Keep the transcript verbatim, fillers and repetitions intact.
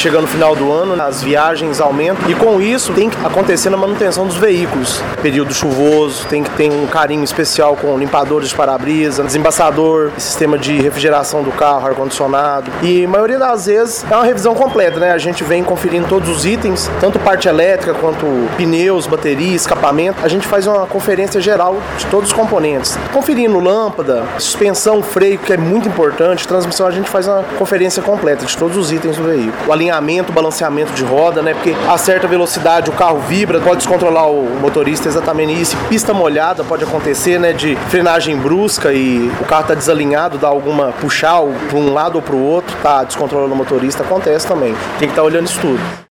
chegando no final do ano, as viagens aumentam e com isso tem que acontecer na manutenção dos veículos. Período chuvoso, tem que ter um carinho especial com limpadores de para-brisa, desembaçador, sistema de refrigeração do carro, ar-condicionado. E a maioria das vezes é uma revisão completa, né? A gente vem conferindo todos os itens, tanto parte elétrica quanto pneus, bateria, escapamento. A gente faz uma conferência geral de todos os componentes. Conferindo lâmpada, suspensão, freio, que é muito importante, transmissão, a gente faz uma conferência completa de todos os itens do veículo. O alinhamento, o balanceamento de roda, né? Porque a certa velocidade o carro vibra, pode descontrolar o motorista, exatamente isso. Pista molhada pode acontecer, né? De frenagem brusca e o carro tá desalinhado, dá alguma puxar para um lado ou para o outro, tá descontrolando o motorista, acontece também. Tem que estar olhando isso tudo.